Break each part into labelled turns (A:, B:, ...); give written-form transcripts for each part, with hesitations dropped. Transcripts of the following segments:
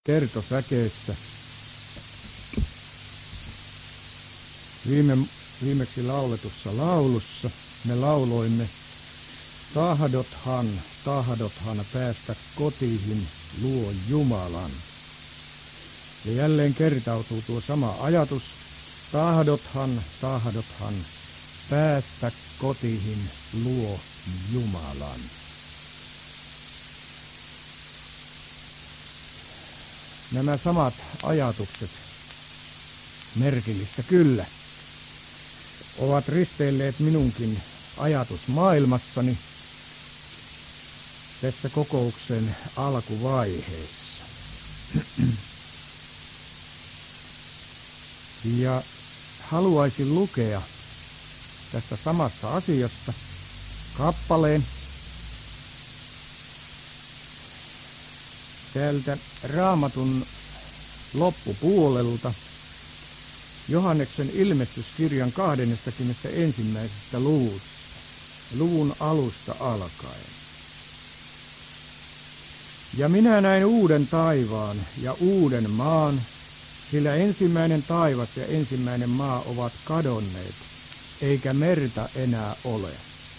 A: kertosäkeessä. Viimeksi lauletussa laulussa me lauloimme: tahdothan päästä kotiin luo Jumalan. Ja jälleen kertautuu tuo sama ajatus: tahdothan päästä kotiin luo Jumalan. Nämä samat ajatukset, merkillistä kyllä, ovat risteilleet minunkin ajatusmaailmassani tässä kokouksen alkuvaiheessa. Ja haluaisin lukea tästä samasta asiasta kappaleen täältä Raamatun loppupuolelta, Johanneksen ilmestyskirjan 21. luvusta, luvun alusta alkaen. Ja minä näin uuden taivaan ja uuden maan, sillä ensimmäinen taivas ja ensimmäinen maa ovat kadonneet, eikä merta enää ole.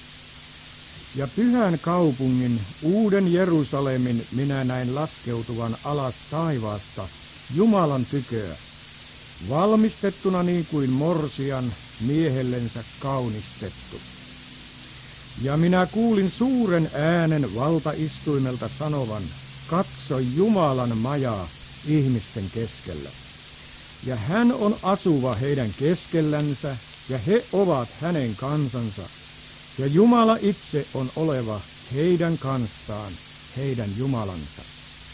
A: Ja pyhän kaupungin, uuden Jerusalemin, minä näin laskeutuvan alas taivaasta Jumalan tyköä, valmistettuna niin kuin morsian miehellensä kaunistettu. Ja minä kuulin suuren äänen valtaistuimelta sanovan: katso Jumalan majaa ihmisten keskellä. Ja hän on asuva heidän keskellänsä, ja he ovat hänen kansansa. Ja Jumala itse on oleva heidän kanssaan, heidän Jumalansa.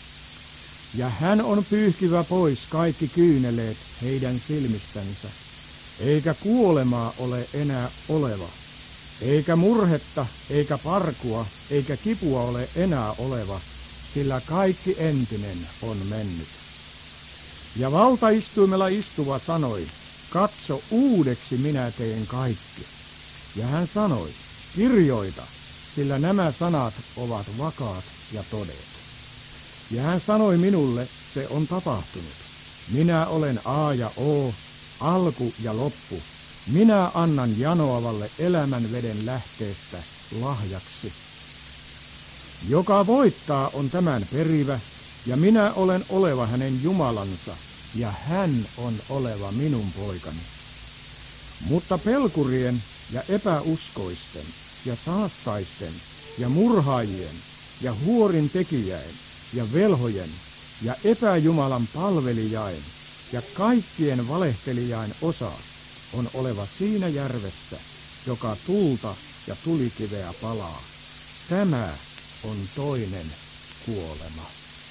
A: Ja hän on pyyhkivä pois kaikki kyyneleet heidän silmistänsä, eikä kuolemaa ole enää oleva, eikä murhetta, eikä parkua, eikä kipua ole enää oleva, sillä kaikki entinen on mennyt. Ja valtaistuimella istuva sanoi: katso, uudeksi minä teen kaikki. Ja hän sanoi: kirjoita, sillä nämä sanat ovat vakaat ja todet. Ja hän sanoi minulle: se on tapahtunut. Minä olen A ja O, alku ja loppu. Minä annan janoavalle elämän veden lähteestä lahjaksi. Joka voittaa on tämän perivä, ja minä olen oleva hänen Jumalansa, ja hän on oleva minun poikani. Mutta pelkurien ja epäuskoisten ja saastaisten ja murhaajien ja huorin tekijäin ja velhojen ja epäjumalan palvelijain ja kaikkien valehtelijain osa on oleva siinä järvessä, joka tulta ja tulikiveä palaa. Tämä on toinen kuolema.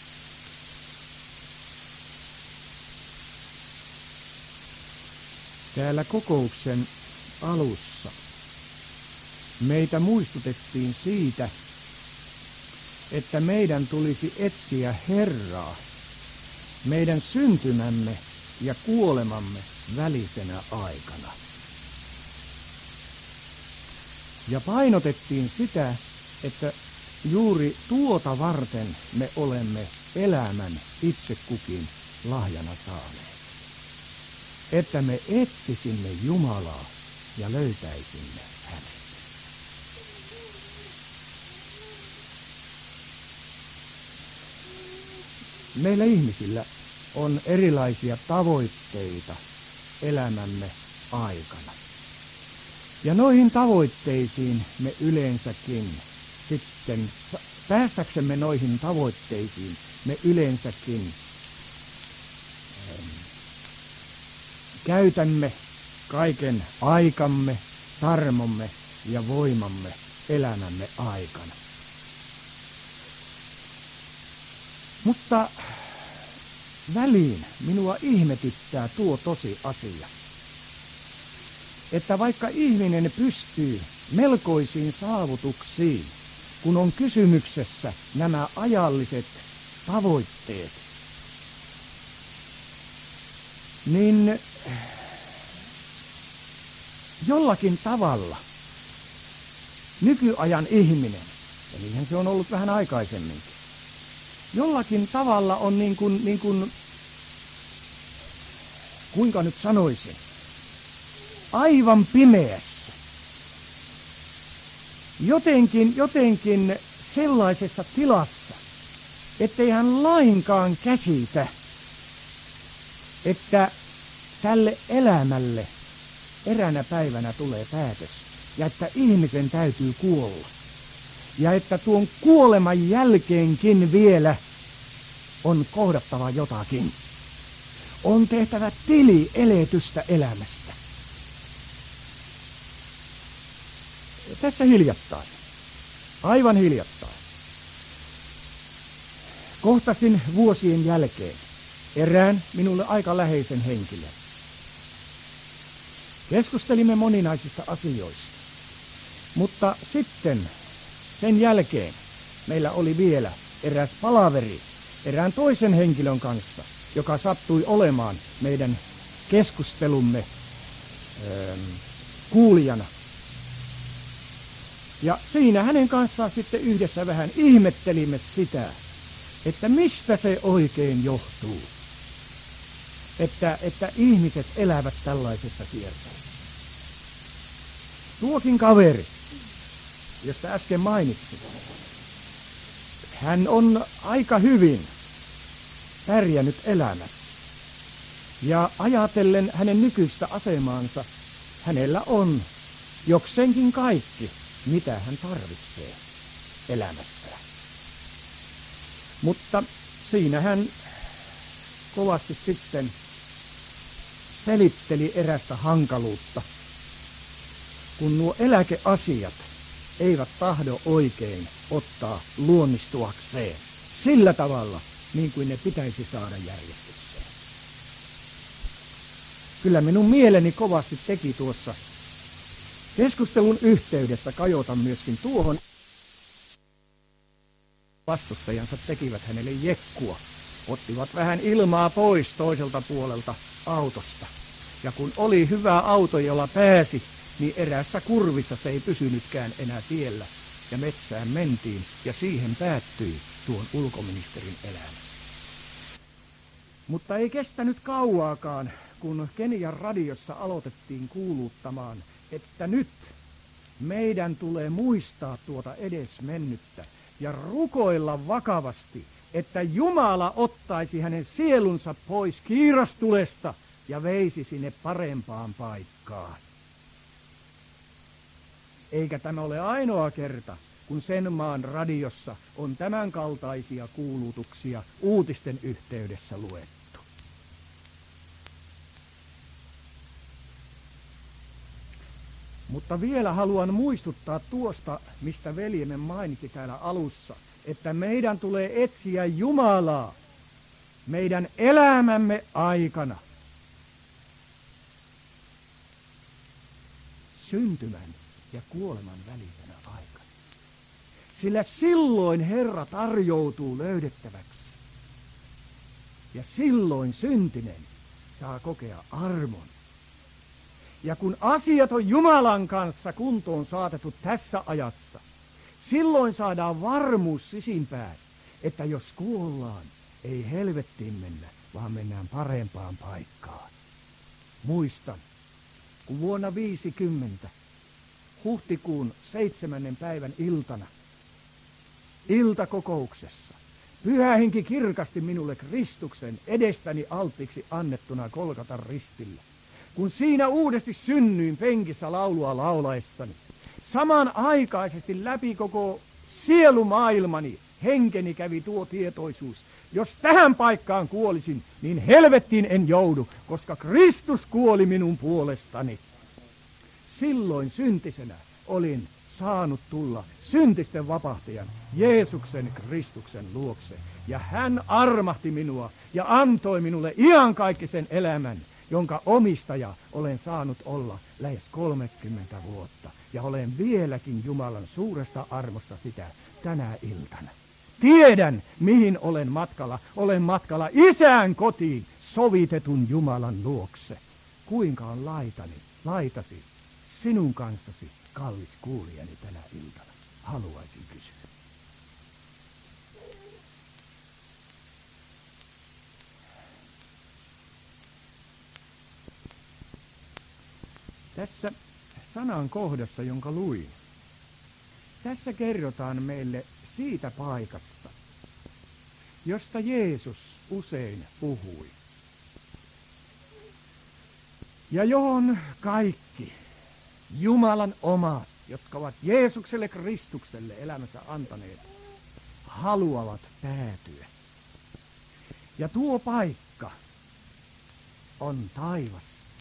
A: Täällä kokouksen alussa meitä muistutettiin siitä, että meidän tulisi etsiä Herraa meidän syntymämme ja kuolemamme välisenä aikana. Ja painotettiin sitä, että juuri tuota varten me olemme elämän itse kukin lahjana saaneet. Että me etsisimme Jumalaa ja löytäisimme hänet. Meillä ihmisillä on erilaisia tavoitteita elämämme aikana. Ja noihin tavoitteisiin me yleensäkin sitten, päästäksemme noihin tavoitteisiin, me yleensäkin käytämme kaiken aikamme, tarmomme ja voimamme elämämme aikana. Mutta väliin minua ihmetyttää tuo tosi asia, että vaikka ihminen pystyy melkoisiin saavutuksiin, kun on kysymyksessä nämä ajalliset tavoitteet, niin jollakin tavalla nykyajan ihminen, ja niinhän se on ollut vähän aikaisemminkin, jollakin tavalla on niin kuin, kuinka nyt sanoisin, aivan pimeässä. Jotenkin sellaisessa tilassa, ettei hän lainkaan käsitä, että tälle elämälle eräänä päivänä tulee päätös ja että ihmisen täytyy kuolla. Ja että tuon kuoleman jälkeenkin vielä on kohdattava jotakin. On tehtävä tili eletystä elämästä. Tässä hiljattain, aivan hiljattain, kohtasin vuosien jälkeen erään minulle aika läheisen henkilön. Keskustelimme moninaisista asioista, mutta sitten sen jälkeen meillä oli vielä eräs palaveri erään toisen henkilön kanssa, joka sattui olemaan meidän keskustelumme kuulijana. Ja siinä hänen kanssaan sitten yhdessä vähän ihmettelimme sitä, että mistä se oikein johtuu, että ihmiset elävät tällaisessa kierteessä. Tuokin kaveri, josta äsken mainitsin, hän on aika hyvin pärjännyt elämässä. Ja ajatellen hänen nykyistä asemaansa, hänellä on jokseenkin kaikki, mitä hän tarvitsee elämässään. Mutta siinä hän kovasti sitten selitteli erästä hankaluutta, kun nuo eläkeasiat eivät tahdo oikein ottaa luonnistuakseen sillä tavalla, niin kuin ne pitäisi saada järjestykseen. Kyllä minun mieleni kovasti teki tuossa keskustelun yhteydessä kajota myöskin tuohon. Vastustajansa tekivät hänelle jekkua, ottivat vähän ilmaa pois toiselta puolelta autosta. Ja kun oli hyvä auto, jolla pääsi, niin eräässä kurvissa se ei pysynytkään enää tiellä. Ja metsään mentiin, ja siihen päättyi tuon ulkoministerin elämä. Mutta ei kestänyt kauaakaan, kun Kenian radiossa aloitettiin kuuluttamaan, että nyt meidän tulee muistaa tuota edesmennyttä ja rukoilla vakavasti, että Jumala ottaisi hänen sielunsa pois kiirastulesta ja veisi sinne parempaan paikkaan. Eikä tämä ole ainoa kerta, kun sen maan radiossa on tämän kaltaisia kuulutuksia uutisten yhteydessä luettu. Mutta vielä haluan muistuttaa tuosta, mistä veljemme mainitsi täällä alussa, että meidän tulee etsiä Jumalaa meidän elämämme aikana. Syntymän ja kuoleman välisenä aikana. Sillä silloin Herra tarjoutuu löydettäväksi. Ja silloin syntinen saa kokea armon. Ja kun asiat on Jumalan kanssa kuntoon saatettu tässä ajassa, silloin saadaan varmuus sisimpään, että jos kuollaan, ei helvettiin mennä, vaan mennään parempaan paikkaan. Muistan, kun vuonna 50, huhtikuun 7. päivän iltana, iltakokouksessa, Pyhä Henki kirkasti minulle Kristuksen edestäni alttiiksi annettuna Golgatan ristillä. Kun siinä uudesti synnyin penkissä laulua laulaessani, samanaikaisesti läpi koko sielumaailmani henkeni kävi tuo tietoisuus. Jos tähän paikkaan kuolisin, niin helvettiin en joudu, koska Kristus kuoli minun puolestani. Silloin syntisenä olin saanut tulla syntisten vapahtajan Jeesuksen Kristuksen luokse. Ja hän armahti minua ja antoi minulle iankaikkisen elämän, jonka omistaja olen saanut olla lähes 30 vuotta. Ja olen vieläkin Jumalan suuresta armosta sitä tänä iltana. Tiedän, mihin olen matkalla. Olen matkalla Isän kotiin sovitetun Jumalan luokse. Kuinka on laitasi sinun kanssasi, kallis kuulijani tänä iltana? Haluaisin kysyä. Tässä sanan kohdassa, jonka luin, tässä kerrotaan meille siitä paikasta, josta Jeesus usein puhui. Ja johon kaikki Jumalan omat, jotka ovat Jeesukselle Kristukselle elämänsä antaneet, haluavat päätyä. Ja tuo paikka on taivas.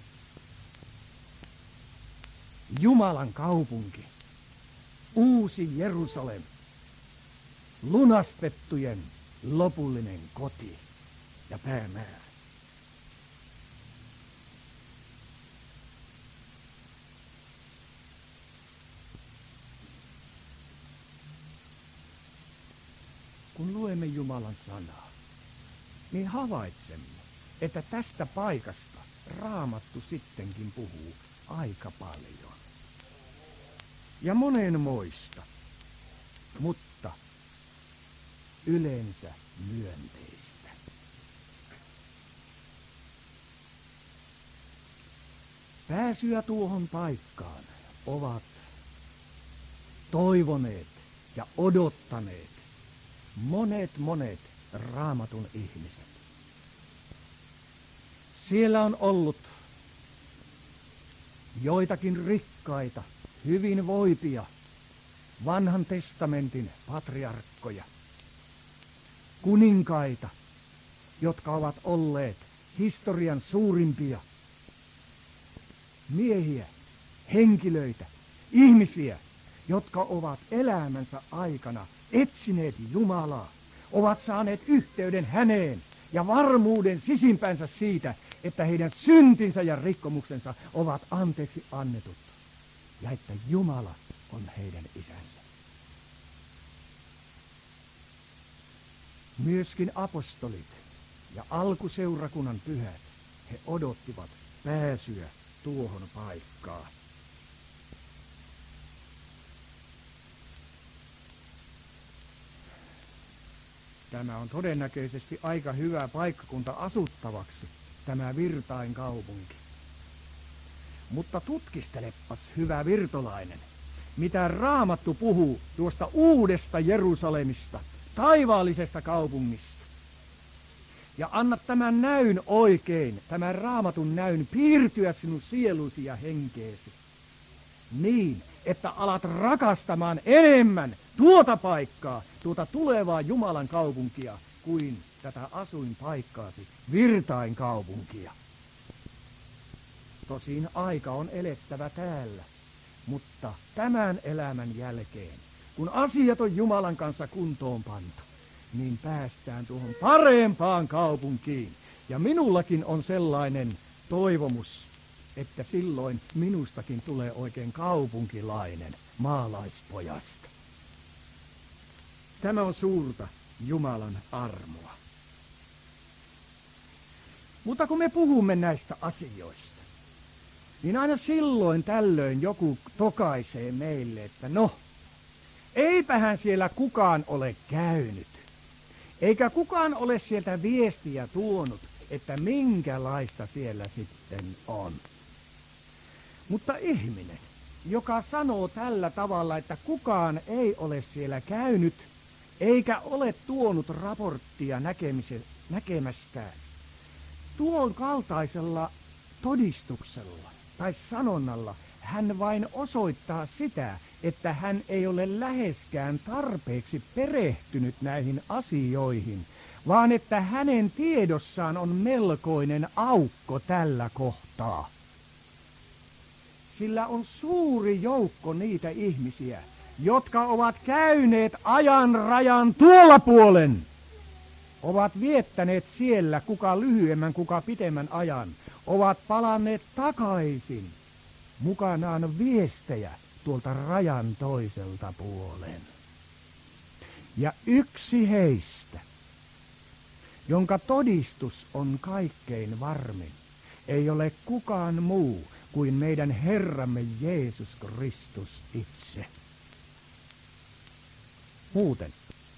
A: Jumalan kaupunki, uusi Jerusalem, lunastettujen lopullinen koti ja päämäärä. Kun luemme Jumalan sanaa, niin havaitsemme, että tästä paikasta Raamattu sittenkin puhuu aika paljon. Ja monenmoista, mutta yleensä myönteistä. Pääsyä tuohon paikkaan ovat toivoneet ja odottaneet monet Raamatun ihmiset. Siellä on ollut joitakin rikkaita, hyvinvoivia, vanhan testamentin patriarkkoja, kuninkaita, jotka ovat olleet historian suurimpia miehiä, henkilöitä, ihmisiä, jotka ovat elämänsä aikana etsineet Jumalaa, ovat saaneet yhteyden häneen ja varmuuden sisimpänsä siitä, että heidän syntinsä ja rikkomuksensa ovat anteeksi annetut ja että Jumala on heidän isänsä. Myöskin apostolit ja alkuseurakunnan pyhät, he odottivat pääsyä tuohon paikkaan. Tämä on todennäköisesti aika hyvä paikkakunta asuttavaksi, tämä Virtain kaupunki. Mutta tutkistelepas, hyvä virtolainen, mitä Raamattu puhuu tuosta uudesta Jerusalemista, taivaallisesta kaupungista. Ja anna tämän näyn oikein, tämän Raamatun näyn piirtyä sinun sielusi ja henkeesi. Niin, että alat rakastamaan enemmän tuota paikkaa, tuota tulevaa Jumalan kaupunkia, kuin tätä asuinpaikkaasi, Virtain kaupunkia. Tosin aika on elettävä täällä, mutta tämän elämän jälkeen, kun asiat on Jumalan kanssa kuntoon pantu, niin päästään tuohon parempaan kaupunkiin. Ja minullakin on sellainen toivomus, että silloin minustakin tulee oikein kaupunkilainen maalaispojasta. Tämä on suurta Jumalan armoa. Mutta kun me puhumme näistä asioista, niin aina silloin tällöin joku tokaisee meille, että no, eipähän siellä kukaan ole käynyt. Eikä kukaan ole sieltä viestiä tuonut, että minkälaista siellä sitten on. Mutta ihminen, joka sanoo tällä tavalla, että kukaan ei ole siellä käynyt, eikä ole tuonut raporttia näkemästään, tuon kaltaisella todistuksella tai sanonnalla hän vain osoittaa sitä, että hän ei ole läheskään tarpeeksi perehtynyt näihin asioihin, vaan että hänen tiedossaan on melkoinen aukko tällä kohtaa. Sillä on suuri joukko niitä ihmisiä, jotka ovat käyneet ajan rajan tuolla puolen, ovat viettäneet siellä kuka lyhyemmän, kuka pitemmän ajan, ovat palanneet takaisin mukanaan viestejä tuolta rajan toiselta puolen. Ja yksi heistä, jonka todistus on kaikkein varmin, ei ole kukaan muu kuin meidän Herramme Jeesus Kristus itse. Muuten,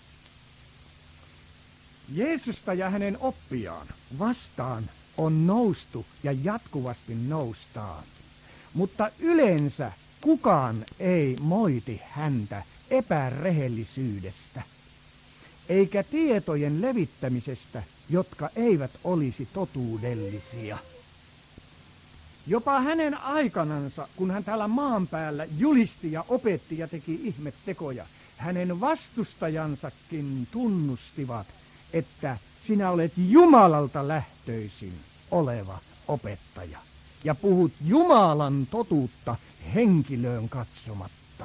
A: Jeesusta ja hänen oppiaan vastaan on noustu ja jatkuvasti noustaan. Mutta yleensä kukaan ei moiti häntä epärehellisyydestä, eikä tietojen levittämisestä, jotka eivät olisi totuudellisia. Jopa hänen aikanansa, kun hän täällä maan päällä julisti ja opetti ja teki ihmettekoja, hänen vastustajansakin tunnustivat, että sinä olet Jumalalta lähtöisin oleva opettaja ja puhut Jumalan totuutta henkilöön katsomatta.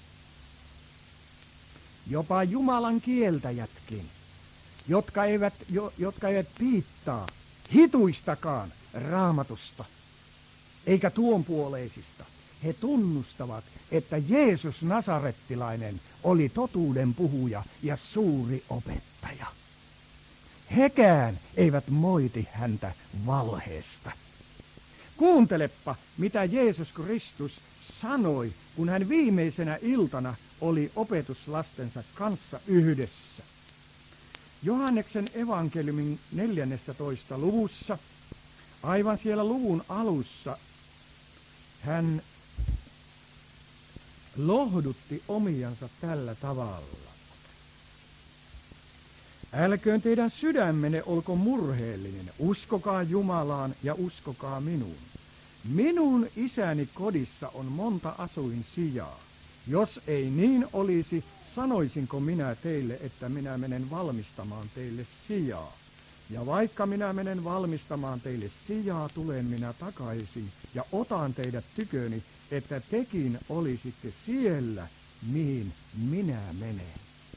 A: Jopa Jumalan kieltäjätkin, jotka eivät piittaa hituistakaan Raamatusta, eikä tuonpuoleisista, he tunnustavat, että Jeesus Nasarettilainen oli totuuden puhuja ja suuri opettaja. Hekään eivät moiti häntä valheesta. Kuuntelepa, mitä Jeesus Kristus sanoi, kun hän viimeisenä iltana oli opetuslastensa kanssa yhdessä. Johanneksen evankeliumin 14. luvussa, aivan siellä luvun alussa, hän lohdutti omiansa tällä tavalla. Älköön teidän sydämenne olko murheellinen, uskokaa Jumalaan ja uskokaa minuun. Minun isäni kodissa on monta asuinsijaa. Jos ei niin olisi, sanoisinko minä teille, että minä menen valmistamaan teille sijaa. Ja vaikka minä menen valmistamaan teille sijaa, tulen minä takaisin ja otan teidät tyköni, että tekin olisitte siellä, mihin minä menen.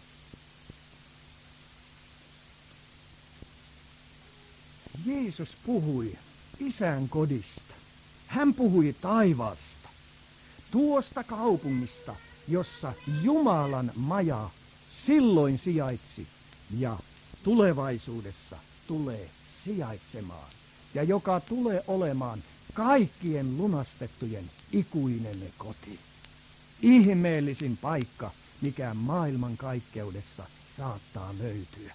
A: Jeesus puhui isän kodista. Hän puhui taivaasta, tuosta kaupungista, jossa Jumalan maja silloin sijaitsi ja tulevaisuudessa tulee sijaitsemaan. Ja joka tulee olemaan kaikkien lunastettujen ikuinen koti. Ihmeellisin paikka, mikä maailman kaikkeudessa saattaa löytyä.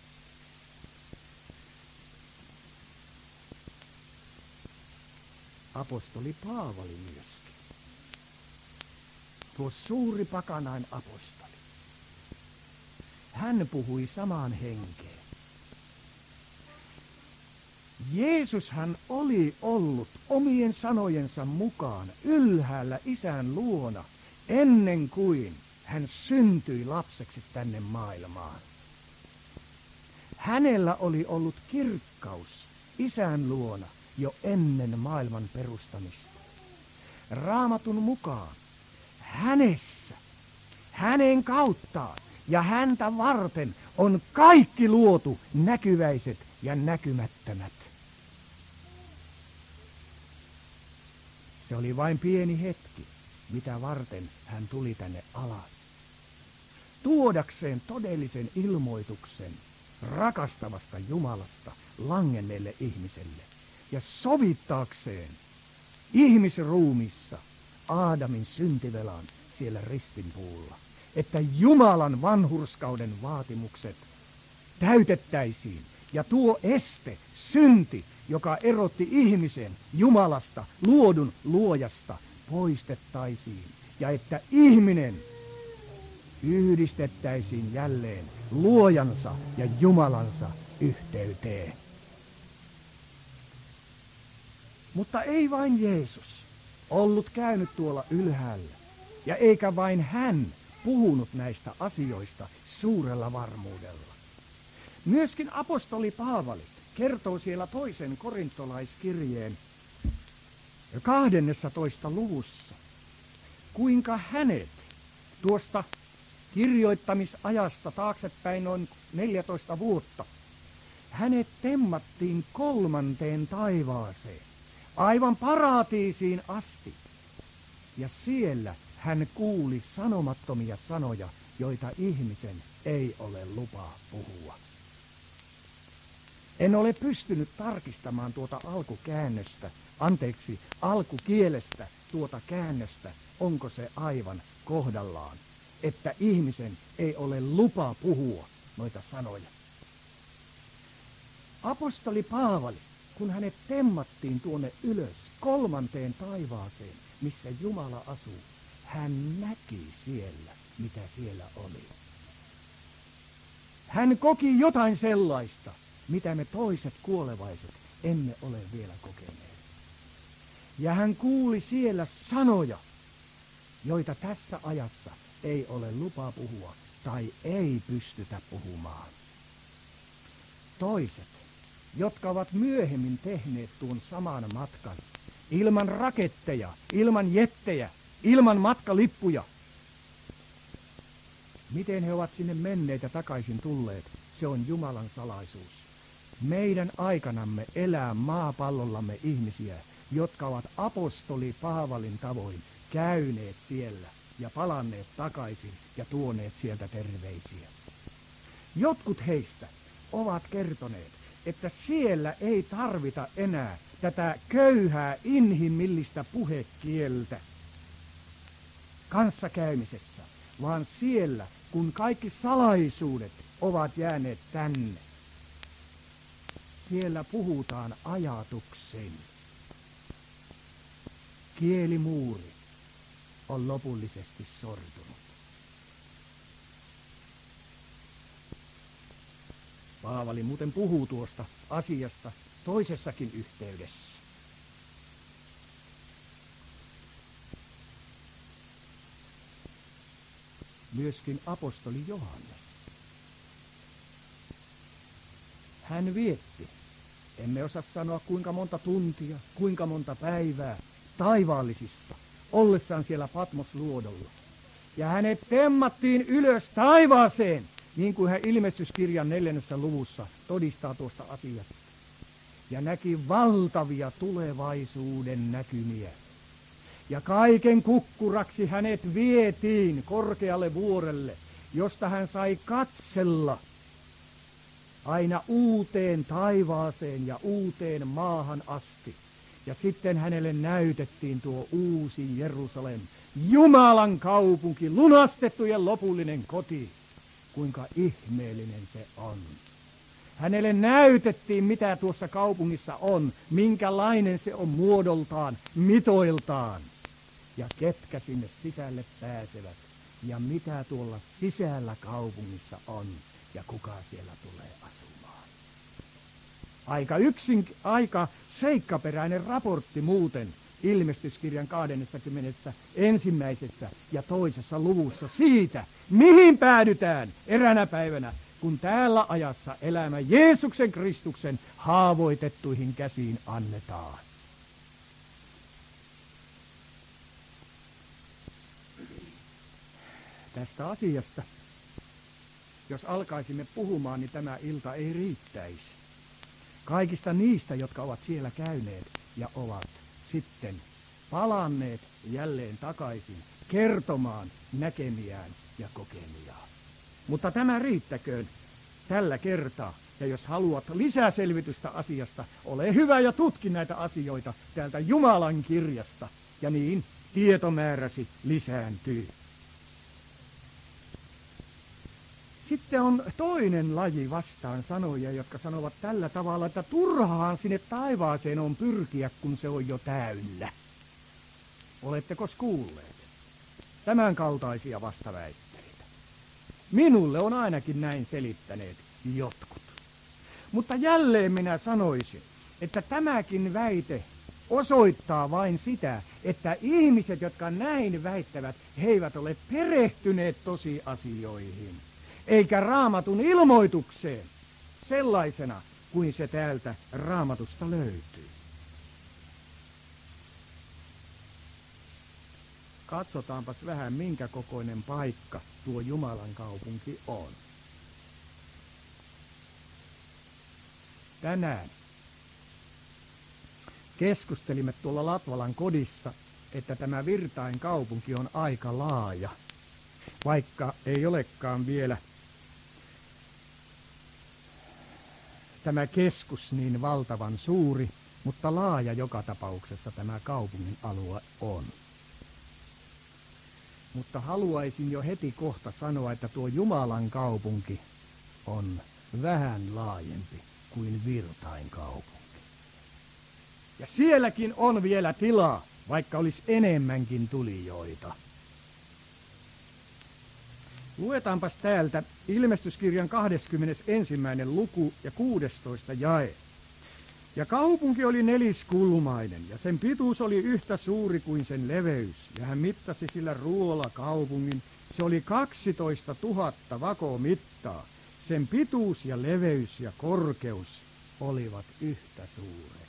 A: Apostoli Paavali myöskin. Tuo suuri pakanain apostoli. Hän puhui samaan henkeen. Jeesushan oli ollut omien sanojensa mukaan ylhäällä Isän luona ennen kuin hän syntyi lapseksi tänne maailmaan. Hänellä oli ollut kirkkaus Isän luona jo ennen maailman perustamista. Raamatun mukaan hänessä, hänen kauttaan ja häntä varten on kaikki luotu, näkyväiset ja näkymättömät. Se oli vain pieni hetki, mitä varten hän tuli tänne alas. Tuodakseen todellisen ilmoituksen rakastavasta Jumalasta langenneelle ihmiselle ja sovittaakseen ihmisruumissa Aadamin syntivelan siellä ristinpuulla, että Jumalan vanhurskauden vaatimukset täytettäisiin ja tuo este, synti, joka erotti ihmisen Jumalasta, luodun luojasta, poistettaisiin ja että ihminen yhdistettäisiin jälleen luojansa ja Jumalansa yhteyteen. Mutta ei vain Jeesus ollut käynyt tuolla ylhäällä, ja eikä vain hän puhunut näistä asioista suurella varmuudella. Myöskin apostoli Paavali kertoo siellä toisen korintolaiskirjeen 12. luvussa, kuinka hänet tuosta kirjoittamisajasta taaksepäin noin 14 vuotta, hänet temmattiin 3. taivaaseen, aivan paratiisiin asti. Ja siellä hän kuuli sanomattomia sanoja, joita ihmisen ei ole lupa puhua. En ole pystynyt tarkistamaan tuota alkukielestä tuota käännöstä, onko se aivan kohdallaan, että ihmisen ei ole lupa puhua noita sanoja. Apostoli Paavali, kun hänet temmattiin tuonne ylös 3. taivaaseen, missä Jumala asuu, hän näki siellä, mitä siellä oli. Hän koki jotain sellaista, mitä me toiset kuolevaiset emme ole vielä kokeneet. Ja hän kuuli siellä sanoja, joita tässä ajassa ei ole lupa puhua tai ei pystytä puhumaan. Toiset, jotka ovat myöhemmin tehneet tuon saman matkan, ilman raketteja, ilman jettejä, ilman matkalippuja. Miten he ovat sinne menneet ja takaisin tulleet, se on Jumalan salaisuus. Meidän aikanamme elää maapallollamme ihmisiä, jotka ovat apostoli Paavalin tavoin käyneet siellä ja palanneet takaisin ja tuoneet sieltä terveisiä. Jotkut heistä ovat kertoneet, että siellä ei tarvita enää tätä köyhää inhimillistä puhekieltä kanssakäymisessä, vaan siellä, kun kaikki salaisuudet ovat jääneet tänne, siellä puhutaan ajatuksen. Kielimuuri on lopullisesti sortunut. Paavali muuten puhuu tuosta asiasta toisessakin yhteydessä. Myöskin apostoli Johannes. Hän vietti, emme osaa sanoa kuinka monta tuntia, kuinka monta päivää, taivaallisissa, ollessaan siellä Patmos-luodolla. Ja hänet temmattiin ylös taivaaseen, niin kuin hän Ilmestyskirjan 4. luvussa todistaa tuosta asiasta. Ja näki valtavia tulevaisuuden näkymiä. Ja kaiken kukkuraksi hänet vietiin korkealle vuorelle, josta hän sai katsella aina uuteen taivaaseen ja uuteen maahan asti. Ja sitten hänelle näytettiin tuo uusi Jerusalem, Jumalan kaupunki, lunastettu ja lopullinen koti. Kuinka ihmeellinen se on. Hänelle näytettiin, mitä tuossa kaupungissa on, minkälainen se on muodoltaan, mitoiltaan. Ja ketkä sinne sisälle pääsevät, ja mitä tuolla sisällä kaupungissa on, ja kuka siellä tulee asumaan. Aika seikkaperäinen raportti muuten Ilmestyskirjan 21. ja 2. luvussa siitä, mihin päädytään eräänä päivänä, kun täällä ajassa elämä Jeesuksen Kristuksen haavoitettuihin käsiin annetaan. Tästä asiasta, jos alkaisimme puhumaan, niin tämä ilta ei riittäisi. Kaikista niistä, jotka ovat siellä käyneet ja ovat sitten palanneet jälleen takaisin kertomaan näkemiään ja kokemiaan. Mutta tämä riittäköön tällä kertaa. Ja jos haluat lisää selvitystä asiasta, ole hyvä ja tutki näitä asioita täältä Jumalan kirjasta. Ja niin tietomääräsi lisääntyy. Sitten on toinen laji vastaan sanoja, jotka sanovat tällä tavalla, että turhaan sinne taivaaseen on pyrkiä, kun se on jo täynnä. Oletteko kuulleet tämän kaltaisia vastaväitteitä? Minulle on ainakin näin selittäneet jotkut. Mutta jälleen minä sanoisin, että tämäkin väite osoittaa vain sitä, että ihmiset, jotka näin väittävät, he eivät ole perehtyneet tosiasioihin, eikä Raamatun ilmoitukseen sellaisena kuin se täältä Raamatusta löytyy. Katsotaanpas vähän, minkä kokoinen paikka tuo Jumalan kaupunki on. Tänään keskustelimme tuolla Latvalan kodissa, että tämä Virtain kaupunki on aika laaja, vaikka ei olekaan vielä tämä keskus niin valtavan suuri, mutta laaja joka tapauksessa tämä kaupungin alue on. Mutta haluaisin jo heti kohta sanoa, että tuo Jumalan kaupunki on vähän laajempi kuin Virtain kaupunki. Ja sielläkin on vielä tilaa, vaikka olisi enemmänkin tulijoita. Luetaanpas täältä Ilmestyskirjan 21. luku ja 16 jae. Ja kaupunki oli neliskulmainen, ja sen pituus oli yhtä suuri kuin sen leveys. Ja hän mittasi sillä ruolla kaupungin. Se oli 12 000 vakomittaa. Sen pituus ja leveys ja korkeus olivat yhtä suuret.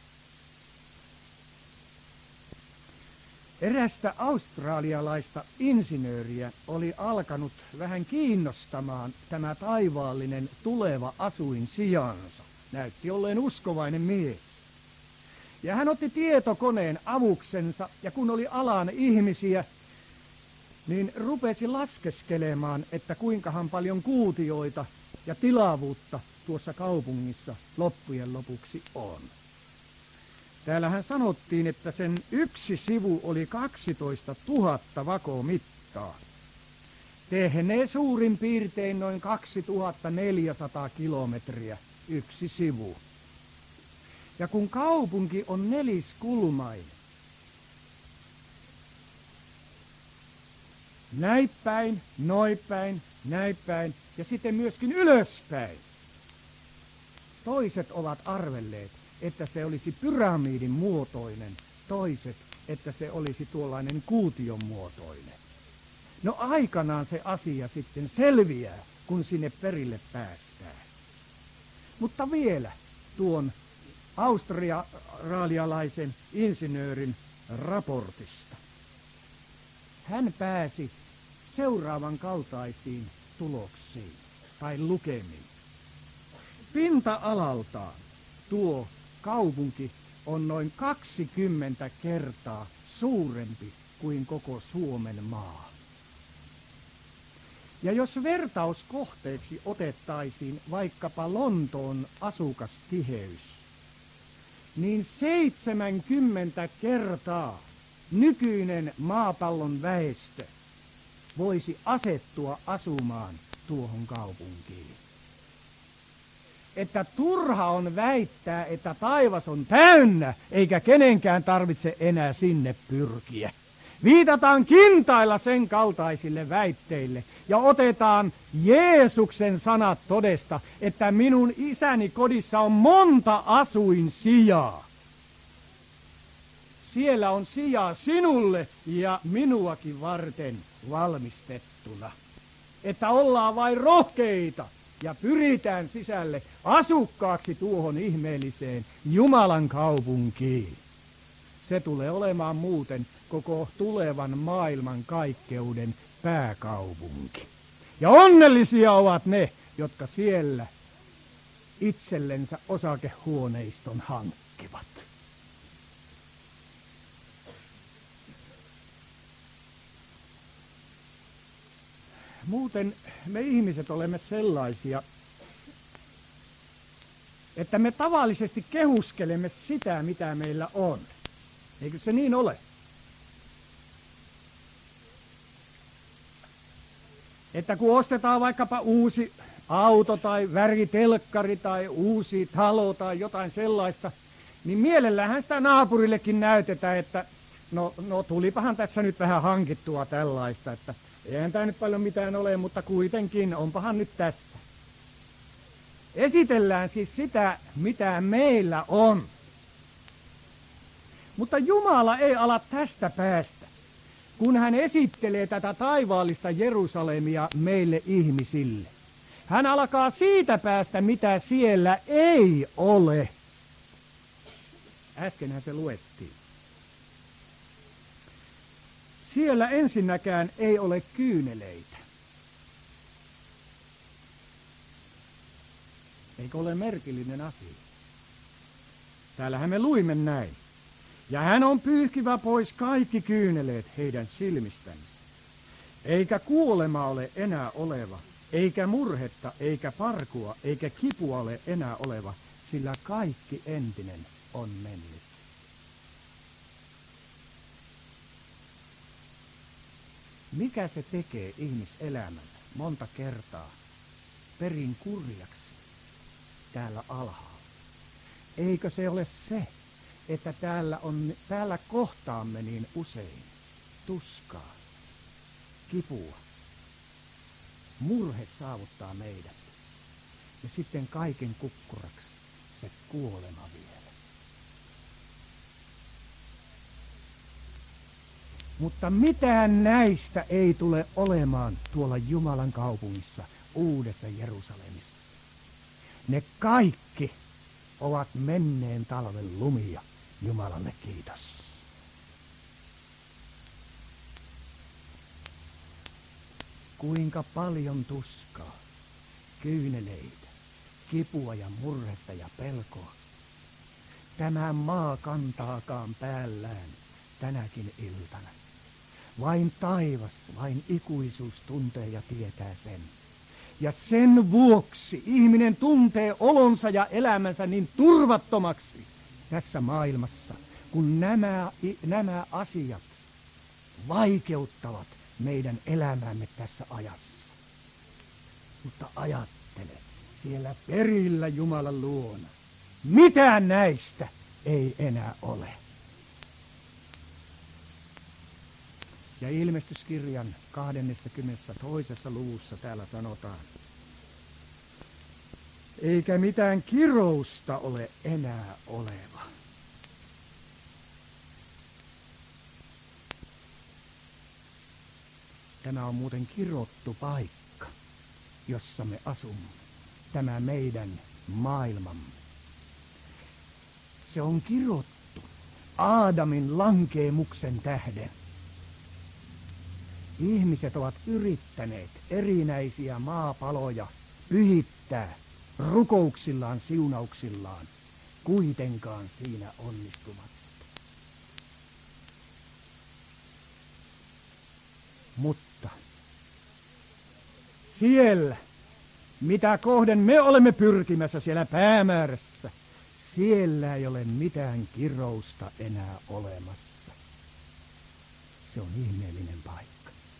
A: Erästä australialaista insinööriä oli alkanut vähän kiinnostamaan tämä taivaallinen tuleva asuinsijansa. Näytti olleen uskovainen mies. Ja hän otti tietokoneen avuksensa, ja kun oli alan ihmisiä, niin rupesi laskeskelemaan, että kuinkahan paljon kuutioita ja tilavuutta tuossa kaupungissa loppujen lopuksi on. Täällähän sanottiin, että sen yksi sivu oli 12 000 vakomittaa. Tehnee suurin piirtein noin 2400 kilometriä yksi sivu. Ja kun kaupunki on neliskulmainen, näinpäin, noinpäin, näinpäin ja sitten myöskin ylöspäin. Toiset ovat arvelleet, että se olisi pyramidin muotoinen, toiset, että se olisi tuollainen kuution muotoinen. No aikanaan se asia sitten selviää, kun sinne perille päästään. Mutta vielä tuon australialaisen insinöörin raportista. Hän pääsi seuraavan kaltaisiin tuloksiin tai lukemiin. Pinta-alaltaan tuo kaupunki on noin 20 kertaa suurempi kuin koko Suomen maa. Ja jos vertauskohteeksi otettaisiin vaikkapa Lontoon asukastiheys, niin 70 kertaa nykyinen maapallon väestö voisi asettua asumaan tuohon kaupunkiin. Että turha on väittää, että taivas on täynnä, eikä kenenkään tarvitse enää sinne pyrkiä. Viitataan kintailla sen kaltaisille väitteille ja otetaan Jeesuksen sanat todesta, että minun isäni kodissa on monta asuinsijaa. Siellä on sijaa sinulle ja minuakin varten valmistettuna. Että ollaan vain rohkeita ja pyritään sisälle asukkaaksi tuohon ihmeelliseen Jumalan kaupunkiin. Se tulee olemaan muuten koko tulevan maailman kaikkeuden pääkaupunki. Ja onnellisia ovat ne, jotka siellä itsellensä osakehuoneiston hankkivat. Muuten me ihmiset olemme sellaisia, että me tavallisesti kehuskelemme sitä, mitä meillä on. Eikö se niin ole? Että kun ostetaan vaikkapa uusi auto tai väritelkkari tai uusi talo tai jotain sellaista, niin mielellähän sitä naapurillekin näytetään, että no tulipahan tässä nyt vähän hankittua tällaista, että eihän tämä nyt paljon mitään ole, mutta kuitenkin onpahan nyt tässä. Esitellään siis sitä, mitä meillä on. Mutta Jumala ei ala tästä päästä, kun hän esittelee tätä taivaallista Jerusalemia meille ihmisille. Hän alkaa siitä päästä, mitä siellä ei ole. Äskenhän se luettiin. Siellä ensinnäkään ei ole kyyneleitä. Eikö ole merkillinen asia? Täällähän me luimme näin. Ja hän on pyyhkivä pois kaikki kyyneleet heidän silmistänsä. Eikä kuolema ole enää oleva, eikä murhetta, eikä parkua, eikä kipua ole enää oleva, sillä kaikki entinen on mennyt. Mikä se tekee ihmiselämän monta kertaa perin kurjaksi täällä alhaalla? Eikö se ole se, että täällä kohtaamme niin usein tuskaa, kipua. Murhe saavuttaa meidät. Ja sitten kaiken kukkuraksi se kuolema vielä. Mutta mitään näistä ei tule olemaan tuolla Jumalan kaupungissa, Uudessa Jerusalemissa. Ne kaikki ovat menneen talven lumia. Jumalalle kiitos. Kuinka paljon tuskaa, kyyneleitä, kipua ja murhetta ja pelkoa tämä maa kantaakaan päällään tänäkin iltana. Vain taivas, vain ikuisuus tuntee ja tietää sen. Ja sen vuoksi ihminen tuntee olonsa ja elämänsä niin turvattomaksi tässä maailmassa, kun nämä asiat vaikeuttavat meidän elämäämme tässä ajassa. Mutta ajattele, siellä perillä Jumalan luona, mitään näistä ei enää ole. Ja Ilmestyskirjan 22. luvussa täällä sanotaan, eikä mitään kirousta ole enää oleva. Tämä on muuten kirottu paikka, jossa me asumme. Tämä meidän maailmamme. Se on kirottu Aadamin lankeemuksen tähden. Ihmiset ovat yrittäneet erinäisiä maapaloja pyhittää rukouksillaan, siunauksillaan, kuitenkaan siinä onnistumatta. Mutta siellä, mitä kohden me olemme pyrkimässä siellä päämäärässä, siellä ei ole mitään kirousta enää olemassa. Se on ihmeellinen paikka.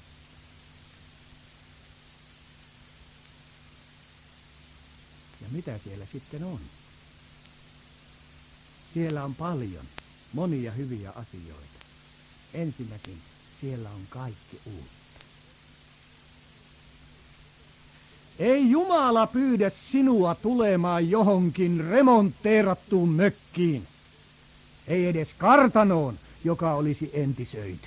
A: Ja mitä siellä sitten on? Siellä on paljon, monia hyviä asioita. Ensinnäkin siellä on kaikki uutta. Ei Jumala pyydä sinua tulemaan johonkin remonteerattuun mökkiin. Ei edes kartanoon, joka olisi entisöity.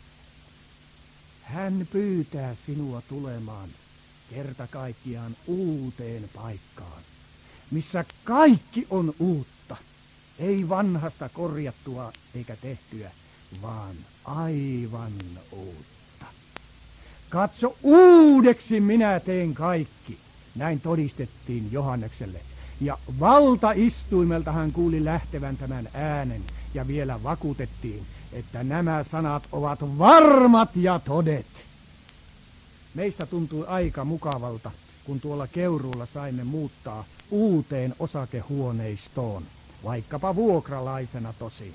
A: Hän pyytää sinua tulemaan kerta kaikkiaan uuteen paikkaan, missä kaikki on uutta. Ei vanhasta korjattua eikä tehtyä, vaan aivan uutta. Katso, uudeksi minä teen kaikki. Näin todistettiin Johannekselle. Ja valtaistuimelta hän kuuli lähtevän tämän äänen ja vielä vakuutettiin, että nämä sanat ovat varmat ja todet. Meistä tuntui aika mukavalta, kun tuolla Keuruulla saimme muuttaa uuteen osakehuoneistoon, vaikkapa vuokralaisena tosi.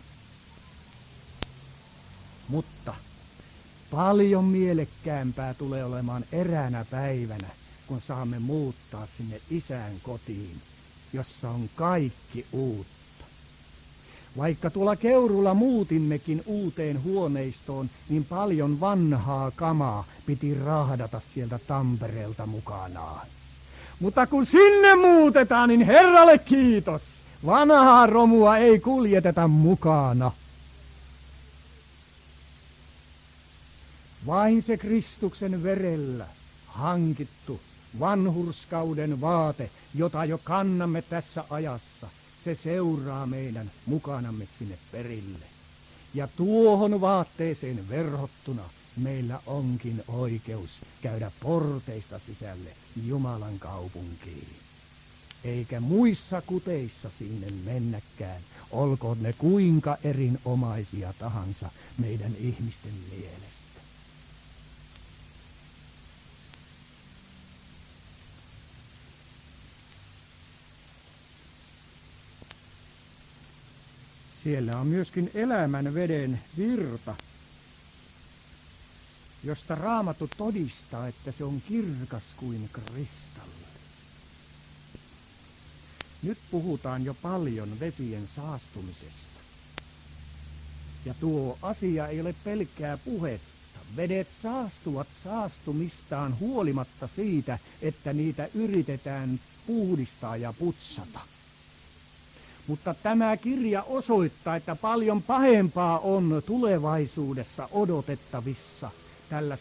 A: Mutta paljon mielekkäämpää tulee olemaan eräänä päivänä, kun saamme muuttaa sinne Isän kotiin, jossa on kaikki uutta. Vaikka tuolla Keurulla muutimmekin uuteen huoneistoon, niin paljon vanhaa kamaa piti rahdata sieltä Tampereelta mukanaan. Mutta kun sinne muutetaan, niin Herralle kiitos! Vanhaa romua ei kuljeteta mukana. Vain se Kristuksen verellä hankittu vanhurskauden vaate, jota jo kannamme tässä ajassa, se seuraa meidän mukanamme sinne perille. Ja tuohon vaatteeseen verhottuna meillä onkin oikeus käydä porteista sisälle Jumalan kaupunkiin. Eikä muissa kuteissa sinne mennäkään, olkoon ne kuinka erinomaisia tahansa meidän ihmisten mielestä. Siellä on myöskin elämän veden virta, josta Raamattu todistaa, että se on kirkas kuin kristalli. Nyt puhutaan jo paljon vesien saastumisesta. Ja tuo asia ei ole pelkkää puhetta. Vedet saastuvat saastumistaan huolimatta siitä, että niitä yritetään puhdistaa ja putsata. Mutta tämä kirja osoittaa, että paljon pahempaa on tulevaisuudessa odotettavissa tällä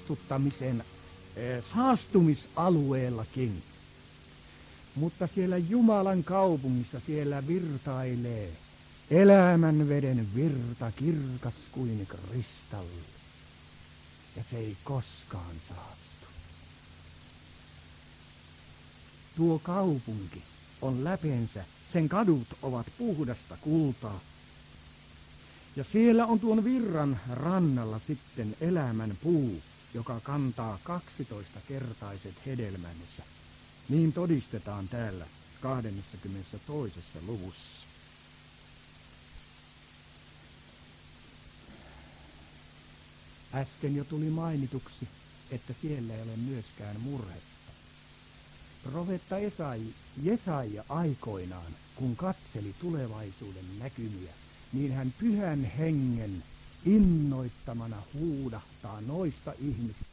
A: saastumisalueellakin. Mutta siellä Jumalan kaupungissa siellä virtailee elämän veden virta kirkas kuin kristalli. Ja se ei koskaan saastu. Tuo kaupunki on läpeensä, sen kadut ovat puhdasta kultaa. Ja siellä on tuon virran rannalla sitten elämän puu, joka kantaa 12-kertaiset hedelmänsä. Niin todistetaan täällä 22. luvussa. Äsken jo tuli mainituksi, että siellä ei ole myöskään murhetta. Profeetta Jesaja aikoinaan, kun katseli tulevaisuuden näkymiä, niin hän Pyhän Hengen innoittamana huudahtaa noista ihmisistä.